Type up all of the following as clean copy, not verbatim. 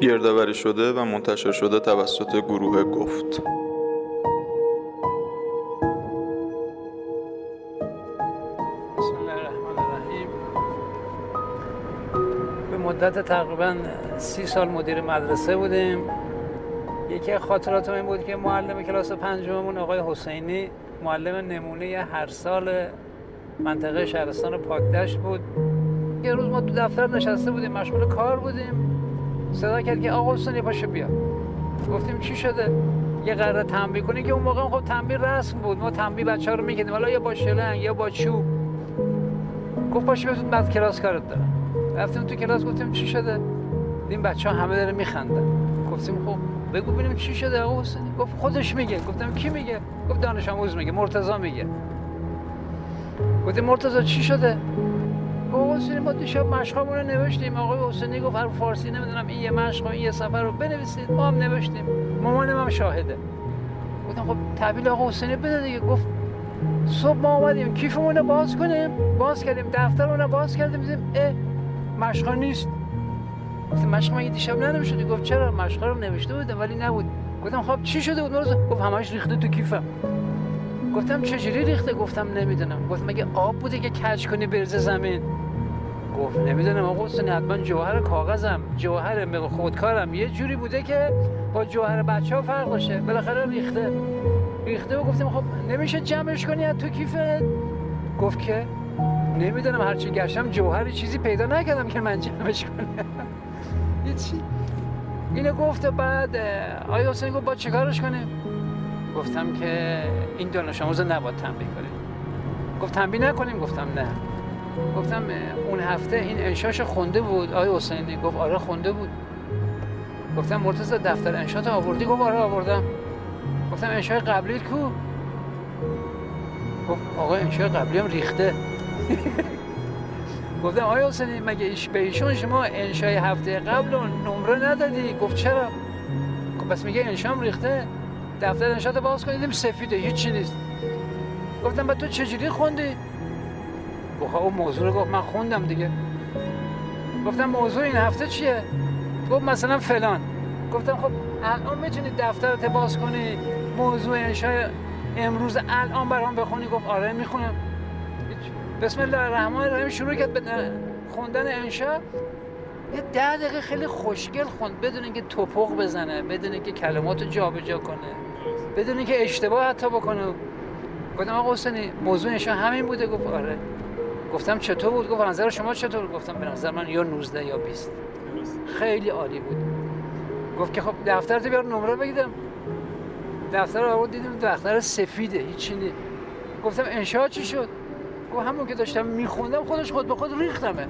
گردآوری شده و منتشر شده توسط گروه گفت. بسم الله الرحمن الرحیم. به مدت تقریبا 30 سال مدیر مدرسه بودیم. یکی از خاطراتم این بود که معلم کلاس پنجممون آقای حسینی، معلم نمونه هر سال منطقه شهرستان پاکدشت بود. یه روز ما تو دفتر نشسته بودیم، مشغول کار بودیم، صدا کرد که آقا حسینی پاشو بیا. گفتیم چی شده؟ یه قراره تنبیه کنی، که اون موقع خب تنبیه رسم بود، ما تنبیه بچه‌ها رو می‌کردیم، حالا یا با شلنگ یا با چوب. گفت پاشو بیا، بعد کلاس کارت دارم. رفتیم تو کلاس، گفتیم چی شده؟ دیدیم بچه‌ها همه داره میخندن. گفتیم خب بگو ببینیم چی شده آقا حسینی. گفت خودش میگه. گفتم کی میگه؟ گفت دانش آموز میگه، مرتضی میگه. گفتیم مرتضی چی شده؟ آقا حسینی ما دیشب مشقامون رو نوشتیم، آقای حسینی گفت حرف فارسی نمیدونم این یه مشق این یه سفر رو بنویسید، ما هم نوشتیم، مامانم هم شاهده. گفتم خب تحویل آقا حسینی بده دیگه. گفت صبح ما اومدیم کیفمون رو باز کنیم، باز کردیم دفترمون رو باز کردیم، دیدیم مشقا نیست. گفتم مشق من دیشب ننوشتی؟ گفت چرا؟ مشقا رو نوشته بودم ولی نبود. گفتم خب چی شده بود؟ گفت همش ریخته تو کیفم. گفتم چجوری ریخته؟ گفتم نمیدونم. گفتم مگه آب بوده که کج کنی بریزه زمین؟ گفت نمیدونم آقا حسینی، حتما جوهر کاغذم، جوهر خودکارم یه جوری بوده که با جوهر بچه‌ها فرق باشه، بالاخره ریخته. و گفتم خب نمیشه جمعش کنی از تو کیفت؟ گفت که نمیدونم، هرچی گشتم جوهر چیزی پیدا نکردم که من جمعش کنم. هیچی. اینو گفت. بعد آقا حسینی گفت با چیکارش کنیم؟ گفتم که این دانش آموز نباید تنبیه کنیم. گفت تنبیه نکنیم؟ گفتم نه. گفتم اون هفته این انشاش خونده بود آقای حسینی؟ گفت آره خونده بود. گفتم مرتضی دفتر انشات آوردی؟ گفت آره آوردم. گفتم انشای قبلی کو؟ گفت آقا انشای قبلی هم ریخته. گفتم آقای حسینی مگه به ایشون شما انشای هفته قبل نمره ندادی؟ گفت چرا؟ گفت بس میگه انشام ریخته، دفتر انشات باز کنیدیم سفیده هیچی نیست. گفتم بعد تو چجوری خوندی؟ گفت اون موضوع رو گفت من خوندم دیگه. گفتم موضوع این هفته چیه؟ گفت مثلا فلان. گفتم خب الان میتونی دفترت باز کنی موضوع انشای امروز الان برام بخونی؟ گفت آره میخونم. بسم الله الرحمن الرحیم شروع کرد به خوندن انشا. یه 10 دقیقه خیلی خوشگل خوند، بدون اینکه توپق بزنه، بدون اینکه کلماتو جابجا کنه، بدون اینکه اشتباه حتی بکنه. گفتم آقا حسینی موضوع انشا همین بوده؟ گفت آره. گفتم چطور بود؟ گفت نظر شما چطور؟ گفتم به نظر من یا 19 یا 20. خیلی عالی بود. گفت که خب دفترت بیار نمره بگیرم. دفتر رو آورد، دیدم دفتر سفیده هیچی نیست. گفتم انشا چی شد؟ گفت همون که داشتم میخوندم خودش خود به خود ریختمه.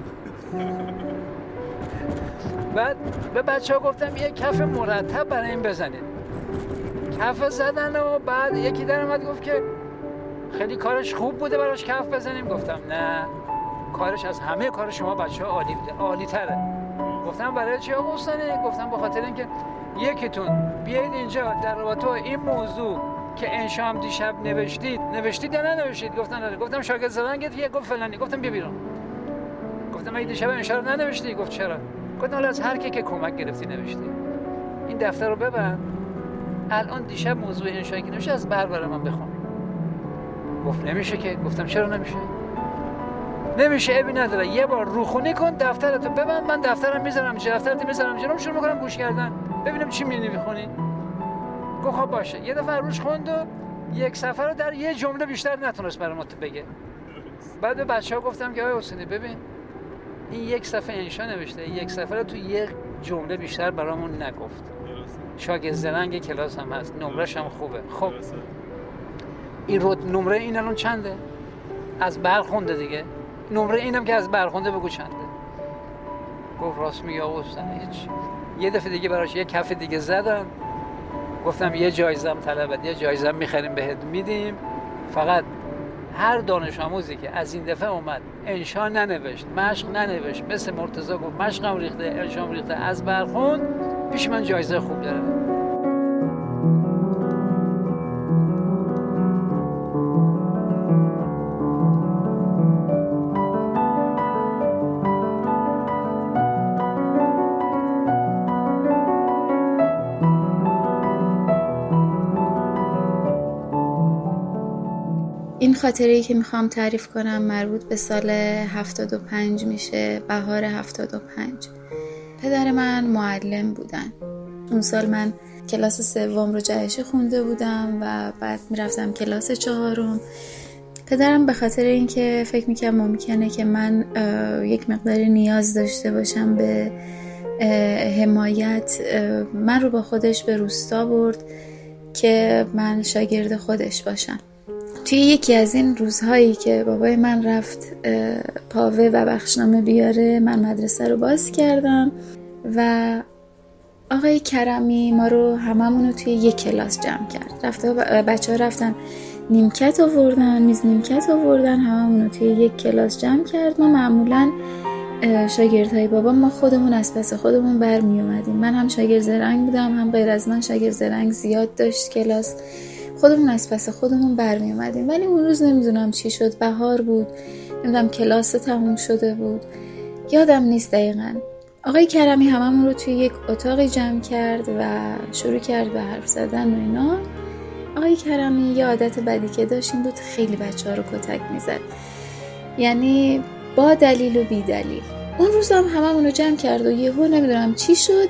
بعد به بچه‌ها گفتم یه کف مرتب برای این بزنید. کف زدن و بعد یکی در اومد گفت که خیلی کارش خوب بوده براش کف بزنیم. گفتم نه، کارش از همه کار شما بچه‌ها عالی بوده، عالی تره. گفتم برای چی آقا حسینی؟ گفتم به خاطر اینکه یکیتون بیایید اینجا در رابطه این موضوع که انشا هم دیشب نوشتید یا ننوشتید؟ گفتن آره. گفتم شاگرد زدن یه گفت فلانی. گفتم بیا بیرون. گفتم اگه دیشب انشا رو ننوشتی؟ گفت چرا؟ گفتم حالا از هر کی که کمک گرفتی نوشتی. این دفتر رو ببند، الان دیشب موضوع انشایی که نوشته از برای من بخون. گفت نمیشه که. گفتم چرا نمیشه؟ نمیشه ابی نداره، یه بار روخونی کن، دفترتو ببند، من دفترم میذارم دفترت میذارم جلوم، شروع میکنم گوش کردن ببینم چی میخونی. گفت خب باشه. یه دفعه روش خوند و یک صفحه رو در یه جمله بیشتر نتونست برام بگه. بعد به بچه‌ها گفتم که آقای حسینی ببین این یک صفحه انشا نوشته، یک صفحه رو تو یک جمله بیشتر برامون نگفت. شاگرد زرنگ کلاس هم هست، نمرش هم خوبه. خب این نمره این الان چنده؟ از برخونده دیگه. نمره اینم که از برخونده بگو چنده. گفت راست میگه آقا حسینی هیچ. یه دفعه دیگه براش یه کف دیگه زدم. گفتم یه جایزه هم طلبت، یه جایزه هم میخریم بهت میدیم، فقط هر دانش آموزی که از این دفعه اومد انشا ننوشت، مشق ننوشت، مثل مرتضی گفت مشقم ریخته، انشام ریخته، از برخوند، پیش من جایزه خوب داره. خاطره‌ای که میخوام تعریف کنم مربوط به سال 75 میشه، بهار 75. پدر من معلم بودن. اون سال من کلاس 3 رو جهشی خونده بودم و بعد میرفتم کلاس 4. پدرم به خاطر اینکه فکر میکنم ممکنه که من یک مقدار نیاز داشته باشم به حمایت، من رو با خودش به روستا برد که من شاگرد خودش باشم. توی یکی از این روزهایی که بابای من رفت پاوه و بخشنامه بیاره، من مدرسه رو باز کردم و آقای کرمی ما رو هممون رو توی یک کلاس جمع کرد. بچه‌ها رفتن نیمکت آوردن، میز نیمکت آوردن، هممون رو توی یک کلاس جمع کرد. ما معمولاً شاگردهای بابا ما خودمون از پس خودمون برمی اومدیم. من هم شاگرد زرنگ بودم، هم غیر از من شاگرد زرنگ زیاد داشت کلاس. خودمون از پس خودمون برمی اومدیم. ولی اون روز نمیدونم چی شد، بهار بود، نمیدونم کلاس تموم شده بود، یادم نیست دقیقاً. آقای کرمی هممون رو توی یک اتاقی جمع کرد و شروع کرد به حرف زدن و اینا. آقای کرمی یه عادت بدی که داشت این بود خیلی بچه‌ها رو کتک میزد، یعنی با دلیل و بی دلیل. اون روز هم هممون رو جمع کرد و یهو نمیدونم چی شد،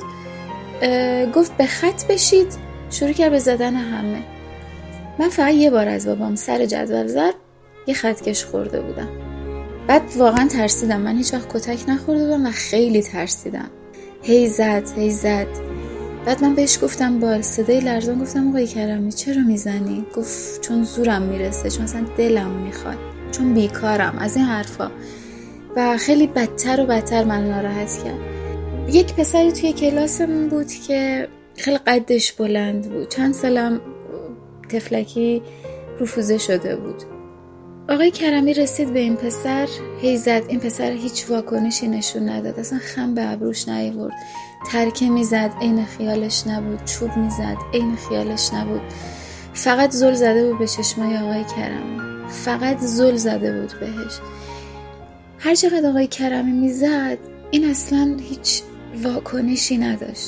گفت به خط بشید، شروع کرد به زدن همه. من فقط یه بار از بابام سر جدول ضرب یه خطکش خورده بودم. بعد واقعا ترسیدم، من هیچ وقت کتک نخورده بودم و خیلی ترسیدم. هی زد. بعد من بهش گفتم با صدای لرزان گفتم آقای کرمی چرا میزنی؟ گفت چون زورم میرسه، چون اصلا دلم میخواد، چون بیکارم، از این حرفا. و خیلی بدتر و بدتر من ناراحت کرد. یک پسری توی کلاسمون بود که خیلی قدش بلند بود، چند سالم تفلکی رفوزه شده بود. آقای کرمی رسید به این پسر، هی زد. این پسر هیچ واکنشی نشون نداد، اصلا خم به ابروش نیاورد، ترکه میزد عین خیالش نبود، چوب میزد عین خیالش نبود، فقط زل زده بود به چشمای آقای کرمی، فقط زل زده بود بهش. هر چقدر آقای کرمی میزد این اصلا هیچ واکنشی نداشت.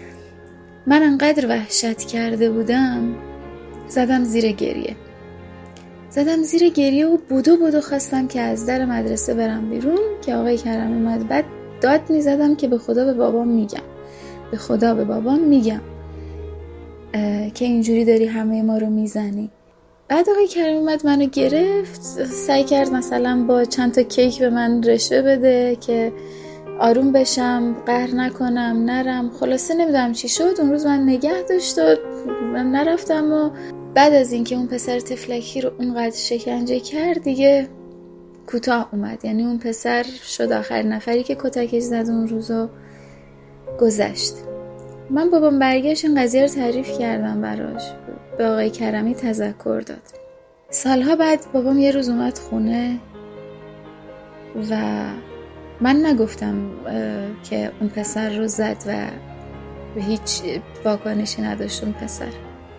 من انقدر وحشت کرده بودم زدم زیر گریه و بودو خواستم که از در مدرسه برم بیرون که آقای کرمی اومد. بعد داد میزدم که به خدا به بابام میگم که اینجوری داری همه ما رو میزنی. بعد آقای کرمی اومد منو گرفت، سعی کرد مثلا با چند تا کیک به من رشوه بده که آروم بشم، قهر نکنم، نرم. خلاصه نمیدونم چی شد. اون روز من نگه داشت و من نرفتم و بعد از اینکه اون پسر تفلکی رو اونقدر شکنجه کرد دیگه کوتاه اومد. یعنی اون پسر شد آخرین نفری که کتکش زد اون روزو گذشت. من بابام برگشت این قضیه رو تعریف کردم براش، به آقای کرمی تذکر داد. سالها بعد بابام یه روز اومد خونه و من نگفتم که اون پسر رو زد و به هیچ واکنشی نداشت اون پسر.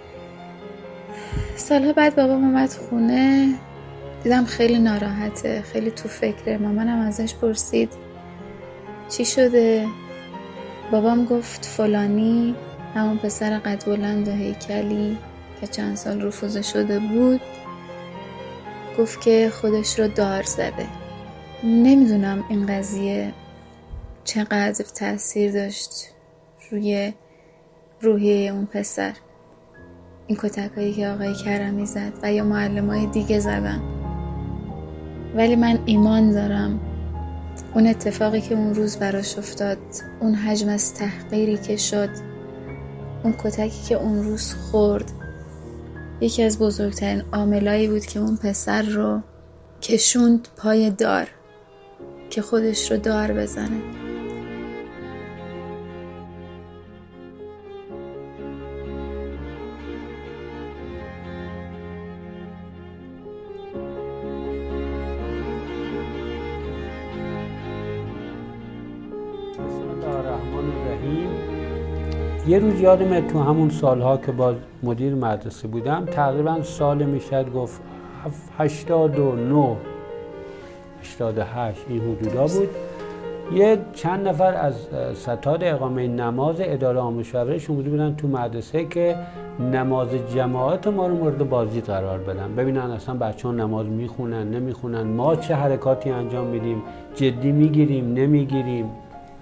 سالها بعد بابام اومد خونه، دیدم خیلی ناراحته، خیلی تو فکره. مامانم ازش پرسید چی شده؟ بابام گفت فلانی، همون پسر قد بلند و هیکلی که چند سال رفوزه شده بود، گفت که خودش رو دار زده. نمیدونم این قضیه چقدر تأثیر داشت روی روحیه اون پسر، این کتکایی که آقای کرمی زد و یا معلمای دیگه زدن. ولی من ایمان دارم اون اتفاقی که اون روز براش افتاد، اون حجم از تحقیری که شد، اون کتکی که اون روز خورد، یکی از بزرگترین عاملایی بود که اون پسر رو کشوند پای دار که خودش رو دار بزنه. یه روز یادمه تو همون سالها که با مدیر مدرسه بودم، تقریبا سال میشد گفت 89 88 این حدودا بود. یه چند نفر از ستاد اقامه نماز اداره آموزش و پرورش اومده بودن تو مدرسه که نماز جماعت ما رو مورد بازدید قرار بدن، ببینن اصلا بچه‌ها نماز میخونن نمیخونن، ما چه حرکاتی انجام میدیم، جدی میگیریم نمیگیریم.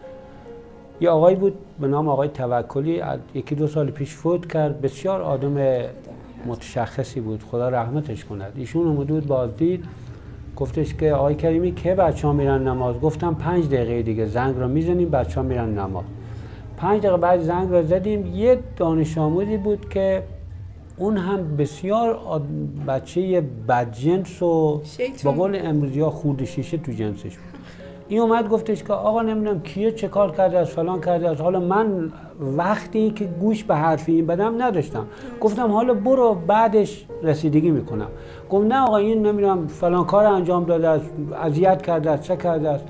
یه آقایی بود به نام آقای توکلی، 1-2 سال پیش فوت کرد، بسیار آدم متشخصی بود، خدا رحمتش کند. ایشون اومده بود بازدید، گفتش که آقای کریمی که بچه‌ها میرن نماز؟ گفتم 5 دقیقه دیگه زنگ رو میزنیم بچه‌ها میرن نماز. 5 دقیقه بعد زنگ رو زدیم، یه دانش آموزی بود که اون هم بسیار بچه بدجنس و با قول امروزی‌ها خورد شیشه تو جنسش بود. این اومد گفتش که آقا نمیدونم کیه چه کار کرده از فلان کرده از، حالا من وقتی که گوش به حرف این بدم نداشتم، گفتم حالا برو بعدش رسیدگی میکنم. گفت نه آقا این نمیدونم فلان کار انجام داده است، اذیت کرده است، چه کرده است.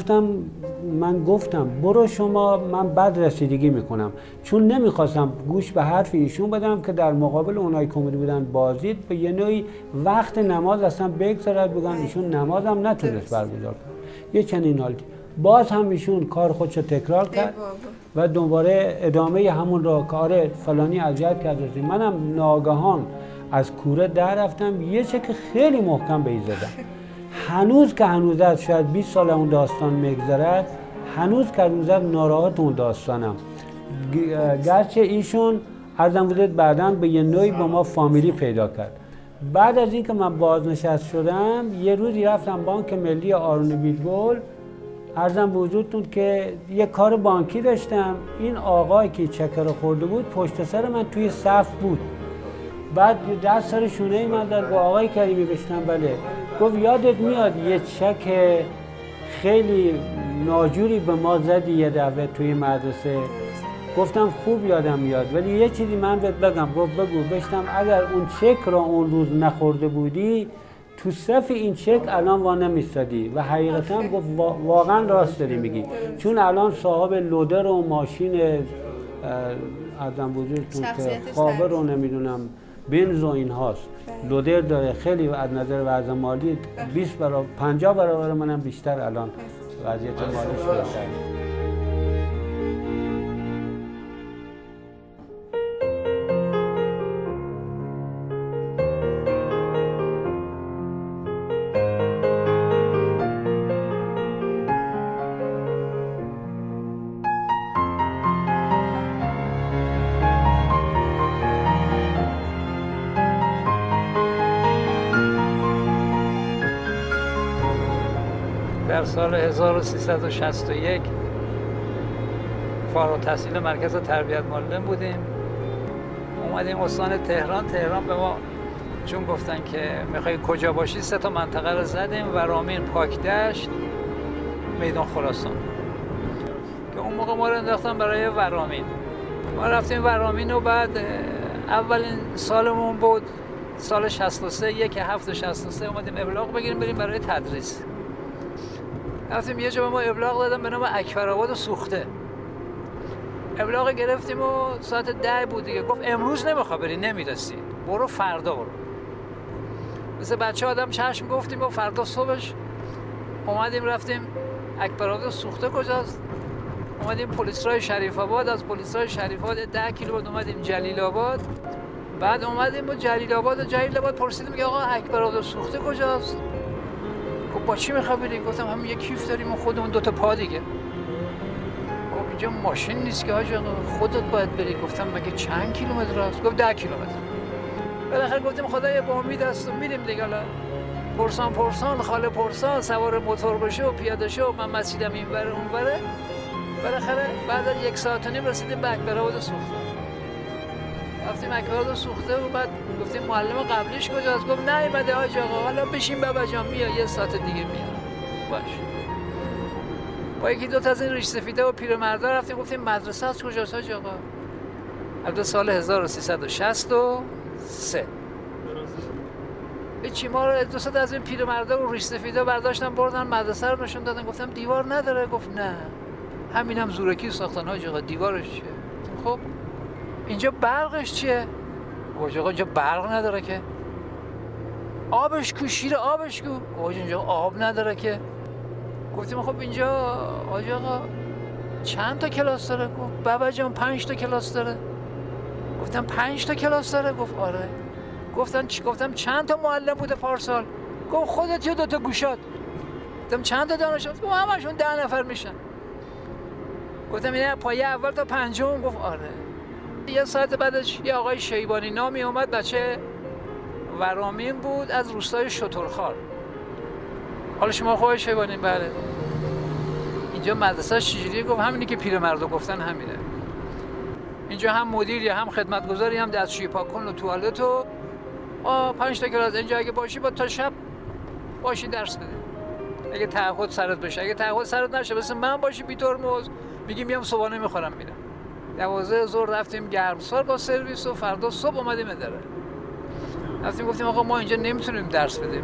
من گفتم برو شما، من بعد رسیدگی میکنم، چون نمیخواستم گوش به حرف ایشون بدم که در مقابل اونایی که اومده بودن بازدید به یه نوعی وقت نماز اصلا بگذرد، بگن ایشون نماز هم نتونست برگزار کنه. یه چنین حالتی. باز هم ایشون کار خودشو تکرار کرد و دوباره ادامه همون را کار فلانی اذیت کرده. منم ناگهان از کوره در رفتم، یه چک خیلی محکم به این زدم. هنوز که هنوز است، شاید 20 سال اون داستان میگذرد، هنوز که هنوز ناراحت اون داستانم. گرچه ایشون عرضم بودید بعداً به یه نوعی با ما فامیلی پیدا کرد. بعد از اینکه من بازنشست شدم، یه روزی رفتم بانک ملی آرون بیلگل، عرضم به حضورتون که یه کار بانکی داشتم. این آقایی که چک رو خورده بود پشت سر من توی صف بود. بعد دست سر شونه من داد، با آقای کریمی بشتم بله. گفت یادت میاد یه چک خیلی ناجوری به ما زدی یه دفعه توی مدرسه؟ گفتم خوب یادم میاد، ولی یه چیزی من بهت بگم. گفت بگو. بشتم اگر اون چک را اون روز نخورده بودی تو صف این چک الان وا نمیستادی. و حقیقتا گفت واقعا راست داری میگی، چون الان صاحب لودر و ماشین ازم بزرگتون که خوابه رو نمیدونم بنز و این هاست، لودر داره، خیلی از نظر وضع مالی 20 برابر 50 برابر منم بیشتر الان وضعیت مالیش بهتره. در سال 1361 فارغ التحصیل مرکز تربیت معلم بودیم. اومدیم استان تهران به ما چون گفتن که میخوای کجا باشی 3 منطقه رو زدیم: ورامین، پاکدشت، میدان خراسان. که اون موقع ما رو انداختن برای ورامین. ما رفتیم ورامین و بعد اولین سالمون بود سال 63 1/7/63 اومدیم ابلاغ بگیریم بریم برای تدریس. رفتیم یه جا به ما ابلاغ دادن به نام اکبرآباد سوخته. ابلاغ گرفتیم و ساعت 10 بود دیگه. گفت امروز نمیخوای بری، نمیرسی، برو فردا برو. مثل بچه آدم چشم گفتیم و فردا صبحش اومدیم رفتیم اکبرآباد سوخته کجاست؟ اومدیم پلیسرای شریف آباد، از پلیسرای شریف آباد 10 کیلومتر اومدیم جلیل آباد. بعد اومدیم و جلیل آباد پرسیدیم که آقا اکبرآباد سوخته کجاست؟ گفت با چی میخوای بری؟ گفتم همین یه کیف داریم و خودمون 2 تا پا دیگه. گفت اینجا ماشین نیست که حاج آقا، خودت باید بری. گفتم مگه چند کیلومتر است؟ گفت 10 کیلومتر. بالاخره گفتیم خدایا با امید است و میریم دیگه. حالا پرسان خاله پرسان سوار موتور بشه و پیاده شه و من مسیدم این ور اون وره. بالاخره بعد از 1 ساعت و نیم رسیدیم به اکبرآباد سوخته. رفتیم اکبرآباد سوخته و بعد گفتیم معلم قبلیش کجاست؟ گفت نه بده حاج آقا، حالا بشین بابا جان بیا 1 ساعت دیگه میام. باش. با 1-2 تا از این ریش سفیده و پیرمردا رفتیم گفتیم مدرسه از کجاست حاج آقا؟ البته سال 1363. چی ما رو 2 تا از این پیرمردا و ریش سفیده برداشتن بردن مدرسه رو نشون دادن. گفتم دیوار نداره؟ گفت نه، همینم زورکی ساختن حاج آقا، دیوارش چیه؟ خب اینجا برقش چیه؟ حاج آقا اینجا برق نداره که. آبش کو، شیر آبش کو. حاج اینجا آب نداره که. گفتیم خب اینجا آقا چند تا کلاس داره؟ گفت بابا جان 5 تا کلاس داره. گفتم 5 تا کلاس داره؟ گفت آره. گفتم چند تا معلم بوده پارسال؟ گفت خودت و 2 تا گوشات. گفتم چند تا دانش آموز؟ گفت همشون 10 نفر میشن. گفتم این پایه اول تا 5م؟ گفت آره. یه ساعت بعدش یه آقای شیبانی نامی اومد، بچه ورامین بود از روستای شترخوار. حالا شما خواهی شیبانی؟ بله. اینجا مدرسه چجوریه؟ گفت همینی که پیرمردا گفتن همینه. اینجا هم مدیری هم خدمتگزاری هم دستشویی پاک‌کن و توالت و 5 تا کلاس. اینجا اگه باشی با تا شب باشی درس بده. اگه تعهد سرت بشه، اگه تعهد سرت نشه مثل من باشی بی ترمز میگی میام صبحانه میخورم میرم. 12 ظهر رفتیم گرمسار با سرویس و فردا صبح اومدیم اداره. رفتیم گفتیم آقا ما اینجا نمیتونیم درس بدیم،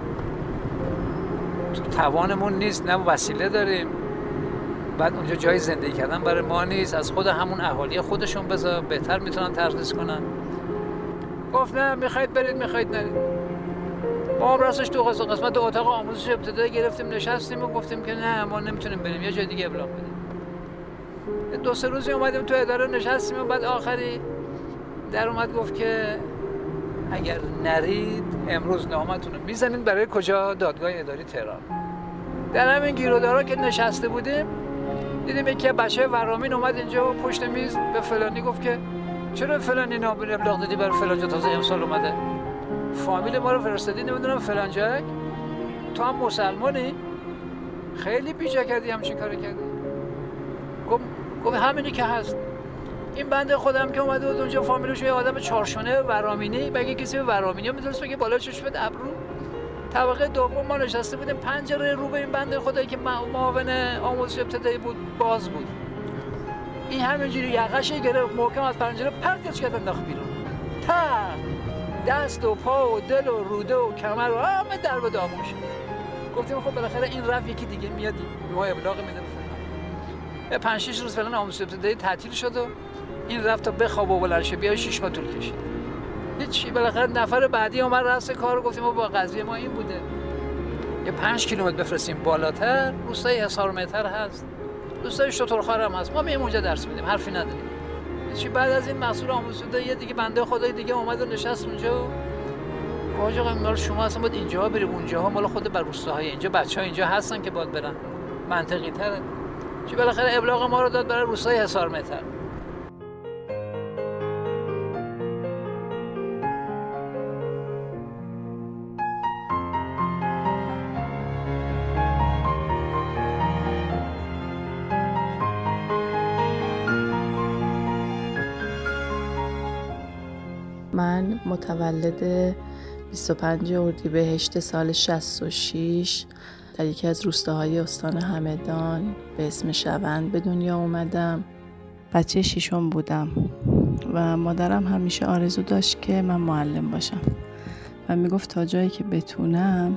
تو توانمون نیست، نه وسیله داریم، بعد اونجا جای زندگی کردن برای ما نیست، از خود همون اهالی خودشون بذار بهتر میتونن تدریس کنن. گفت نه میخواید برید میخواید نرید. ما هم راستش تو قسمت اتاق آموزش ابتدایی گرفتیم نشستیم و گفتیم که نه ما نمیتونیم بریم، یه جای دیگه ابلاغ بدیم. 2-3 روزی اومدیم تو اداره نشستیم و بعد آخری در اومد گفت که اگر نرید امروز نامتون رو میزنید برای کجا؟ دادگاه اداری تهران. در همین گیرودارا که نشسته بودیم دیدیم یکی بچه ورامین اومد اینجا و پشت میز به فلانی گفت که چرا فلانی نام ابلاغ دادی برای فلان جا، تازه امسال اومده فامیل ما رو فرستادی نمیدونم فلان جا، تو هم مسلمانی؟ خیلی بیجا کردی همچین کارو کردی. گفت همینی که هست. این بنده خودم که اومده بود اونجا فامیلش یه آدم چارشونه ورامینی، بگه کسی به ورامینی میدونست بگه بالا چشمت ابرو. طبقه دوم ما نشسته بودیم، پنجره رو به این بنده خدایی که معاون آموزش ابتدایی بود باز بود. این همینجوری یقه‌ش گرفت محکم از پنجره پرتش کرد انداخت بیرون. دست و پا و دل و روده و کمر و همه در به داغون شد. گفتیم خب بالاخره این رفت یکی دیگه میاد ما ابلاغ میده فلان. 5-6 روز فلان آموزش ابتدایی تعطیل شد و این رفت تا بخواب و بلند شه بیا 6 ماه طول کشید. هیچی. بالاخره نفر بعدی اومد رأس کارو گفتیم ما با قضیه ما این بوده. یه 5 کیلومتر بفرستیم بالاتر روستای حصار مهتر هست. روستای شترخوار هم هست. ما میایم اونجا درس میدیم، حرفی نداریم. هیچی. بعد از این مسئول آموزش یه دیگه بنده خدای دیگه اومد و نشست اونجا. آقا مال شما اصلا باید اینجا بریم، اونجاها مال خود بر روستاهای اینجا بچه‌ها اینجا هستن که باید برن. منطقی تره. چی بالاخره ابلاغ ما رو داد برای روستای حصار مهتر. من متولد 25 اردیبهشت سال 66 در یکی از روستاهای استان همدان به اسم شوند به دنیا اومدم. بچه 6 بودم و مادرم همیشه آرزو داشت که من معلم باشم و میگفت تا جایی که بتونم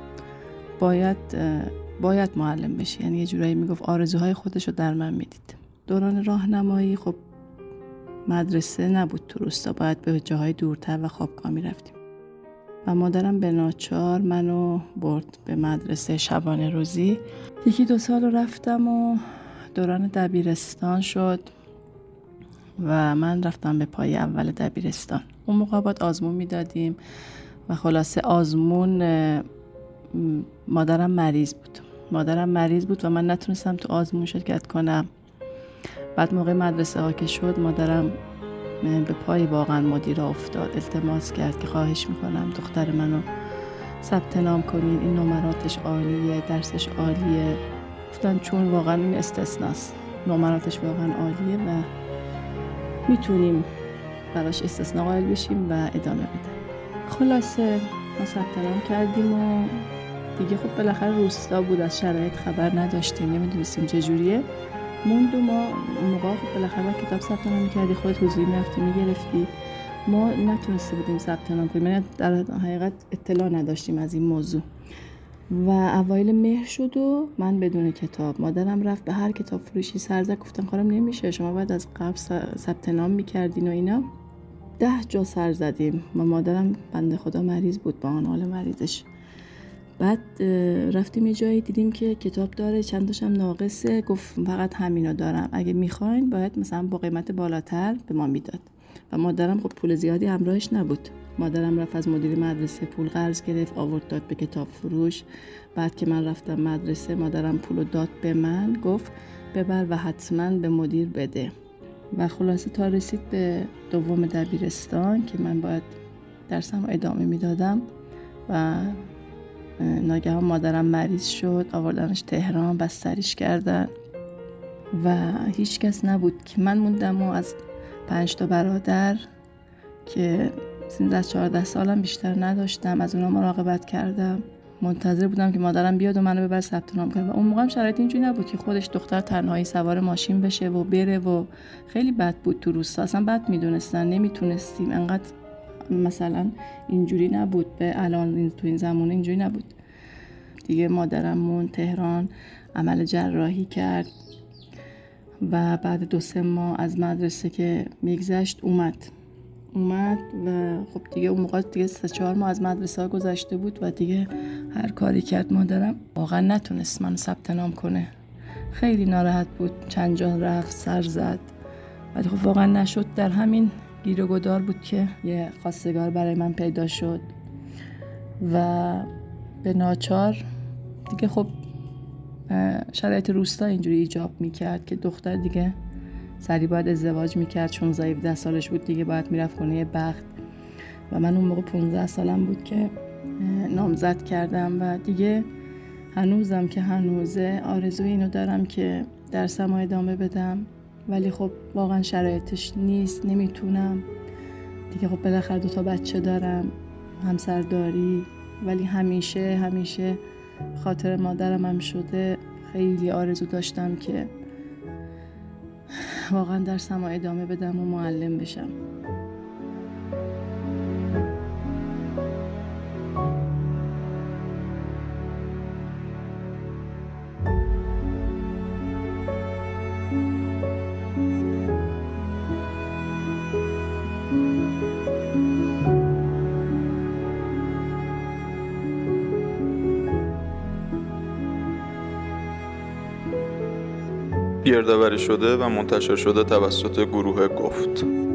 باید معلم بشی. یعنی یه جورایی میگفت آرزوهای خودشو در من میدید. دوران راهنمایی خب مدرسه نبود تو روستا، باید به جاهای دورتر و خوابگاه میرفتیم و مادرم به ناچار منو برد به مدرسه شبانه روزی. 1-2 سال رفتم و دوران دبیرستان شد و من رفتم به پای اول دبیرستان. اون موقع باید آزمون میدادیم و خلاصه آزمون مادرم مریض بود و من نتونستم تو آزمون شرکت کنم. بعد موقع مدرسه ها که شد مادرم به پای واقعا مدیر افتاد، التماس کرد که خواهش میکنم دختر منو ثبت نام کنین، این نمراتش عالیه، درسش عالیه. گفتم چون واقعا این استثناست، نمراتش واقعا عالیه و میتونیم براش استثنا قائل بشیم و ادامه بدیم. خلاصه ما ثبت نام کردیم و دیگه خب بالاخره روستا بود، از شرایط خبر نداشتیم، نمیدونستیم چجوریه. موند و ما اون موقع خب بالاخره کتاب ثبت نام می‌کردی، خودت حضوری می‌رفتی می‌گرفتی. ما نتونسته بودیم ثبت نام کنیم، یعنی در حقیقت اطلاع نداشتیم از این موضوع. و اوایل مهر شد و من بدون کتاب، مادرم رفت به هر کتاب فروشی سر زد، گفتن خانم نمیشه، شما باید از قبل ثبت نام می‌کردین و اینا. 10 جا سر زدیم و مادرم بنده خدا مریض بود با آن حال مریضش. بعد رفتیم یه جایی دیدیم که کتاب داره، چند تاشم ناقصه. گفت فقط همینا دارم، اگه میخواین باید مثلا با قیمت بالاتر به ما میداد. و مادرم خب پول زیادی همراهش نبود. مادرم رفت از مدیر مدرسه پول قرض گرفت، آورد داد به کتاب فروش. بعد که من رفتم مدرسه مادرم پولو داد به من، گفت ببر و حتما به مدیر بده. و خلاصه تا رسید به دوم دبیرستان که من باید درسم ادامه میدادم و ناگهان مادرم مریض شد، آوردنش تهران، بستریش کردن و هیچ کس نبود که من موندم و از 5 تا برادر که سن از 14 سالم بیشتر نداشتم، از اونا مراقبت کردم. منتظر بودم که مادرم بیاد و منو ببر ثبت نام کنه. و اون موقع هم شرایط اینجوری نبود که خودش دختر تنهایی سوار ماشین بشه و بره و خیلی بد بود تو روستا، اصلا بد میدونستن، نمیتونستیم. انقدر مثلا اینجوری نبود به الان تو این زمانه اینجوری نبود دیگه. مادرم مون تهران، عمل جراحی کرد و بعد 2-3 ماه از مدرسه که میگذشت اومد و خب دیگه اون موقع دیگه 3-4 ماه از مدرسه ها گذشته بود و دیگه هر کاری کرد مادرم واقعا نتونست منو ثبت نام کنه. خیلی ناراحت بود، چند جا رفت، سر زد، ولی خب واقعا نشد. در همین گیر و گدار بود که یه خواستگار برای من پیدا شد و به ناچار دیگه خب شرایط روستا اینجوری ایجاب میکرد که دختر دیگه سریع باید ازدواج میکرد، چون 17 سالش بود دیگه باید میرفت خونه بخت. و من اون موقع 15 سالم بود که نامزد کردم و دیگه هنوزم که هنوزه آرزوی اینو دارم که درسم رو ادامه بدم، ولی خب واقعا شرایطش نیست، نمیتونم دیگه. خب بالاخره 2 تا بچه دارم، همسرداری، ولی همیشه خاطر مادرم هم شده. خیلی آرزو داشتم که واقعا درسم رو ادامه بدم و معلم بشم. گردآوری شده و منتشر شده توسط گروه گفت.